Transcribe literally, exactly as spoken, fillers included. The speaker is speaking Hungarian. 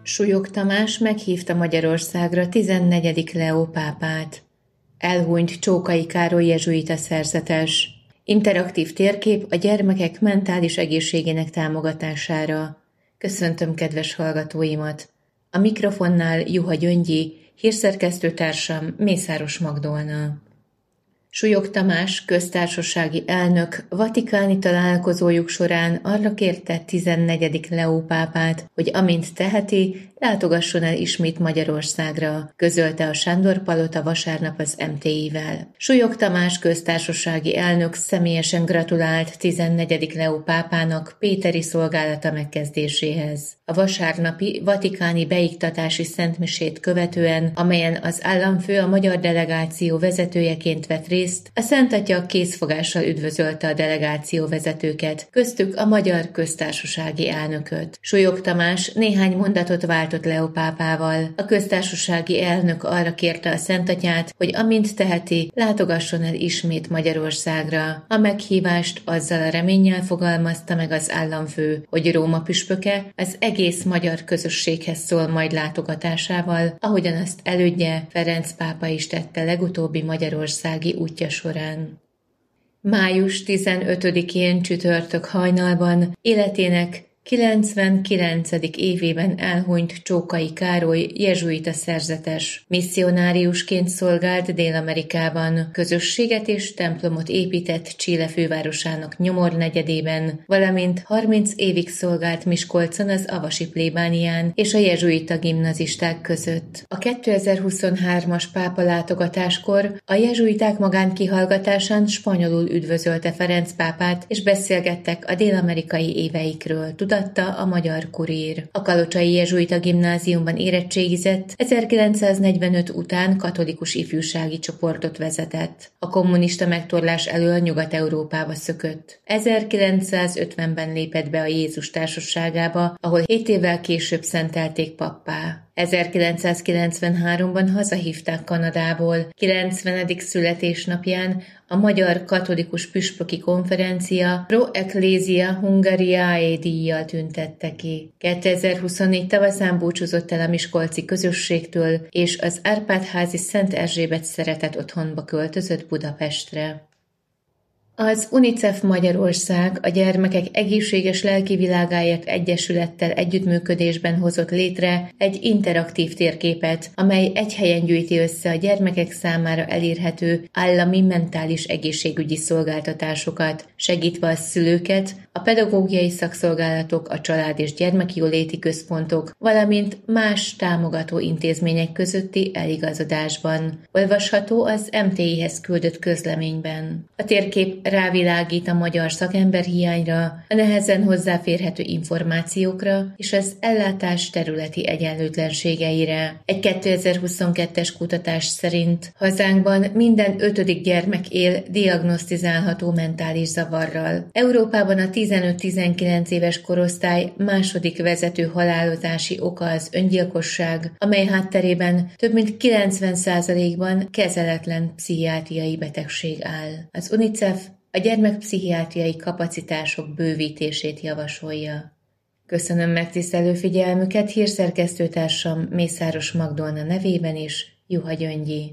Súlyog Tamás meghívta Magyarországra tizennegyedik Leó pápát. Elhunyt Csókai Károly jezsuita szerzetes. Interaktív térkép a gyermekek mentális egészségének támogatására. Köszöntöm kedves hallgatóimat! A mikrofonnál Juha Gyöngyi, hírszerkesztőtársam Mészáros Magdolna. Súlyog Tamás köztársasági elnök vatikáni találkozójuk során arra kérte tizennegyedik Leó pápát, hogy amint teheti, látogasson el ismét Magyarországra, közölte a Sándor-palota vasárnap az em té i-vel. Súlyog Tamás köztársasági elnök személyesen gratulált tizennegyedik Leó pápának péteri szolgálata megkezdéséhez. A vasárnapi vatikáni beiktatási szentmisét követően, amelyen az államfő a magyar delegáció vezetőjeként vett részt, a Szent Atya készfogással üdvözölte a delegáció vezetőket, köztük a magyar köztársasági elnököt. Súlyog Tamás néhány mondatot váltott Leó pápával. A köztársasági elnök arra kérte a Szent Atyát, hogy amint teheti, látogasson el ismét Magyarországra. A meghívást azzal a reménnyel fogalmazta meg az államfő, hogy Róma püspöke az egész magyar közösséghez szól majd látogatásával, ahogyan azt elődje Ferenc pápa is tette legutóbbi magyarországi útja során. május tizenötödikén csütörtök hajnalban életének kilencvenkilencedik évében elhunyt Csókai Károly jezsuita szerzetes. Misszionáriusként szolgált Dél-Amerikában, közösséget és templomot épített Chile fővárosának Nyomor negyedében, valamint harminc évig szolgált Miskolcon az avasi plébánián és a jezsuita gimnazisták között. A kétezer-huszonhármas pápa látogatáskor a jezsuiták magánkihallgatásán spanyolul üdvözölte Ferenc pápát, és beszélgettek a dél-amerikai éveikről, tudatta a Magyar Kurír. A kalocsai jezsuita gimnáziumban érettségizett, ezerkilencszáznegyvenöt után katolikus ifjúsági csoportot vezetett. A kommunista megtorlás elől Nyugat-Európába szökött. ezerkilencszázötvenben lépett be a Jézus társaságába, ahol hét évvel később szentelték pappá. ezerkilencszázkilencvenháromban hazahívták Kanadából, kilencvenedik születésnapján a Magyar Katolikus Püspöki Konferencia Pro Ecclesia Hungariae díjjal tüntette ki. kétezer-huszonnégy tavaszán búcsúzott el a miskolci közösségtől, és az Árpád-házi Szent Erzsébet szeretett otthonba költözött Budapestre. Az UNICEF Magyarország a Gyermekek Egészséges Lelkivilágáért Egyesülettel együttműködésben hozott létre egy interaktív térképet, amely egy helyen gyűjti össze a gyermekek számára elérhető állami mentális egészségügyi szolgáltatásokat, segítve a szülőket, a pedagógiai szakszolgálatok, a család- és gyermekjóléti központok, valamint más támogató intézmények közötti eligazodásban. Olvasható az em té i-hez küldött közleményben. A térkép rávilágít a magyar szakemberhiányra, a nehezen hozzáférhető információkra és az ellátás területi egyenlőtlenségeire. Egy kétezer-huszonkettes kutatás szerint hazánkban minden ötödik gyermek él diagnosztizálható mentális zavarral. Európában a tizenöt-tizenkilenc éves korosztály második vezető halálozási oka az öngyilkosság, amely hátterében több mint kilencven százalékban kezeletlen pszichiátriai betegség áll. Az UNICEF a gyermekpszichiátriai kapacitások bővítését javasolja. Köszönöm megtisztelő figyelmüket, hírszerkesztőtársam Mészáros Magdolna nevében is, Juha Gyöngyi.